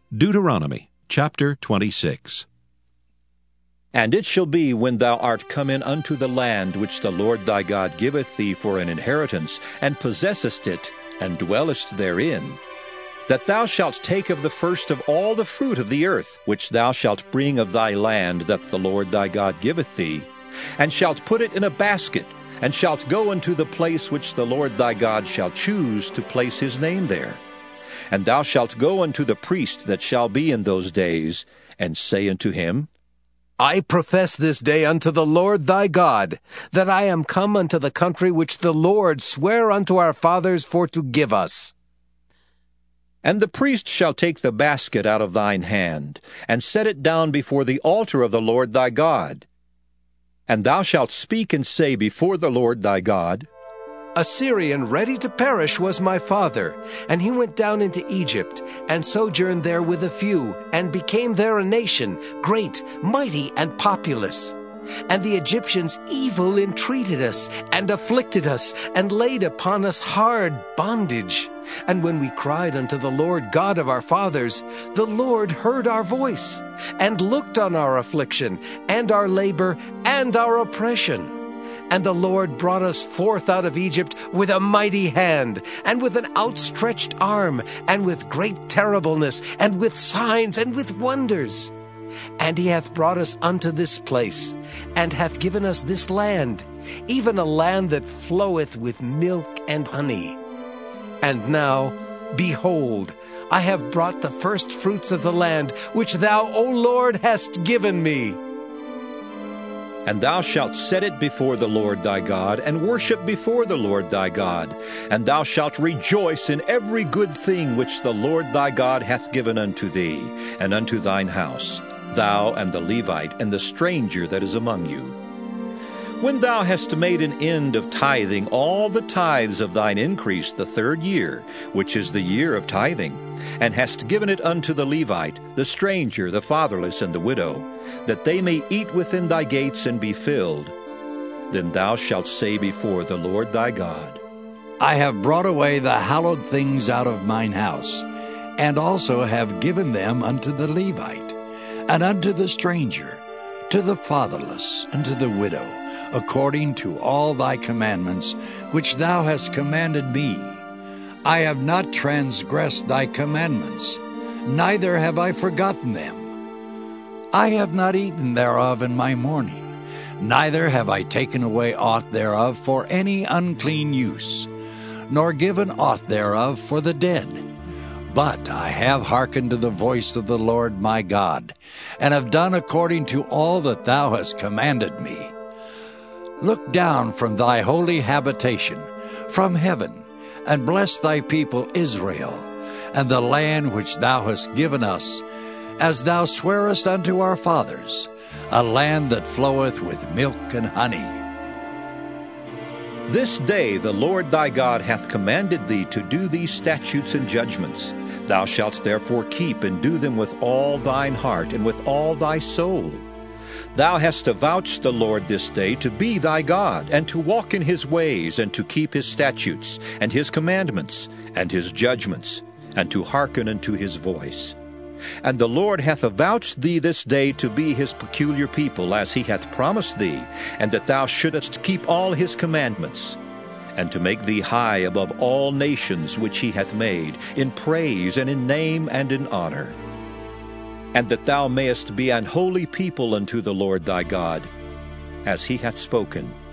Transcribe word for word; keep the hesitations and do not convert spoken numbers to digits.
Deuteronomy chapter twenty-six. And it shall be, when thou art come in unto the land which the Lord thy God giveth thee for an inheritance, and possessest it, and dwellest therein, that thou shalt take of the first of all the fruit of the earth, which thou shalt bring of thy land that the Lord thy God giveth thee, and shalt put it in a basket, and shalt go unto the place which the Lord thy God shall choose to place his name there. And thou shalt go unto the priest that shall be in those days, and say unto him, I profess this day unto the Lord thy God, that I am come unto the country which the Lord sware unto our fathers for to give us. And the priest shall take the basket out of thine hand, and set it down before the altar of the Lord thy God. And thou shalt speak and say before the Lord thy God, A Syrian ready to perish was my father, and he went down into Egypt, and sojourned there with a few, and became there a nation, great, mighty, and populous. And the Egyptians evil entreated us, and afflicted us, and laid upon us hard bondage. And when we cried unto the Lord God of our fathers, the Lord heard our voice, and looked on our affliction, and our labor, and our oppression. And the Lord brought us forth out of Egypt with a mighty hand, and with an outstretched arm, and with great terribleness, and with signs, and with wonders. And he hath brought us unto this place, and hath given us this land, even a land that floweth with milk and honey. And now, behold, I have brought the first fruits of the land, which thou, O Lord, hast given me. And thou shalt set it before the Lord thy God, and worship before the Lord thy God. And thou shalt rejoice in every good thing which the Lord thy God hath given unto thee, and unto thine house, thou and the Levite, and the stranger that is among you. When thou hast made an end of tithing all the tithes of thine increase the third year, which is the year of tithing, and hast given it unto the Levite, the stranger, the fatherless, and the widow, that they may eat within thy gates and be filled, then thou shalt say before the Lord thy God, I have brought away the hallowed things out of mine house, and also have given them unto the Levite, and unto the stranger, to the fatherless, and to the widow, according to all thy commandments which thou hast commanded me. I have not transgressed thy commandments, neither have I forgotten them. I have not eaten thereof in my mourning, neither have I taken away aught thereof for any unclean use, nor given aught thereof for the dead. But I have hearkened to the voice of the Lord my God, and have done according to all that thou hast commanded me. Look down from thy holy habitation, from heaven, and bless thy people Israel, and the land which thou hast given us, as thou swarest unto our fathers, a land that floweth with milk and honey. This day the Lord thy God hath commanded thee to do these statutes and judgments. Thou shalt therefore keep and do them with all thine heart and with all thy soul. Thou hast avouched the Lord this day to be thy God, and to walk in his ways, and to keep his statutes, and his commandments, and his judgments, and to hearken unto his voice. And the Lord hath avouched thee this day to be his peculiar people, as he hath promised thee, and that thou shouldest keep all his commandments, and to make thee high above all nations which he hath made, in praise and in name and in honor. And that thou mayest be an holy people unto the Lord thy God, as he hath spoken.